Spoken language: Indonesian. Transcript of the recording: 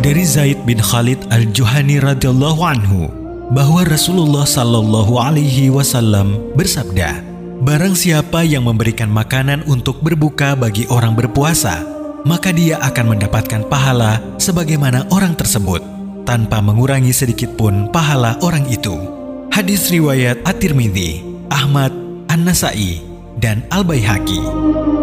dari Zaid bin Khalid al-Juhani radhiyallahu anhu bahwa Rasulullah sallallahu alaihi wasallam bersabda, "Barang siapa yang memberikan makanan untuk berbuka bagi orang berpuasa, maka dia akan mendapatkan pahala sebagaimana orang tersebut, tanpa mengurangi sedikit pun pahala orang itu." Hadis riwayat At-Tirmidzi, Ahmad, An-Nasai, dan Al-Baihaqi.